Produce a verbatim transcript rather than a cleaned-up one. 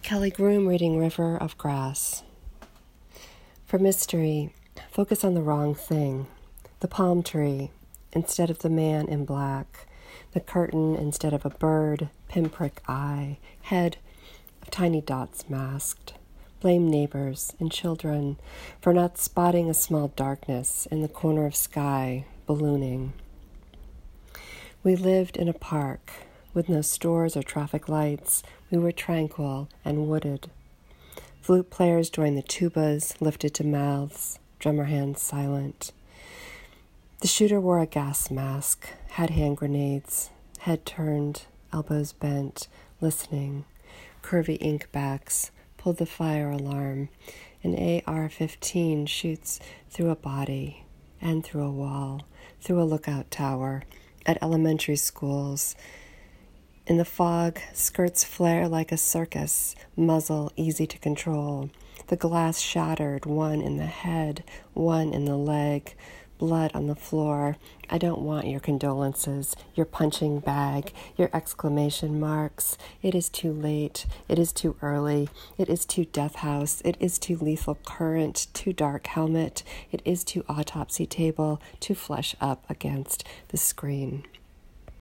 Kelly Groom reading River of Grass. For mystery, focus on the wrong thing. The palm tree instead of the man in black. The curtain instead of a bird, pinprick eye, head of tiny dots masked. Blame neighbors and children for not spotting a small darkness in the corner of sky ballooning. We lived in a park with no stores or traffic lights. We were tranquil and wooded. Flute players joined the tubas, lifted to mouths, drummer hands silent. The shooter wore a gas mask, had hand grenades, head turned, elbows bent, listening. Curvy ink backs pulled the fire alarm. An A R fifteen shoots through a body and through a wall, through a lookout tower, at elementary schools. In the fog, skirts flare like a circus, muzzle easy to control. The glass shattered, one in the head, one in the leg, blood on the floor. I don't want your condolences, your punching bag, your exclamation marks. It is too late. It is too early. It is too death house. It is too lethal current, too dark helmet. It is too autopsy table, too flesh up against the screen.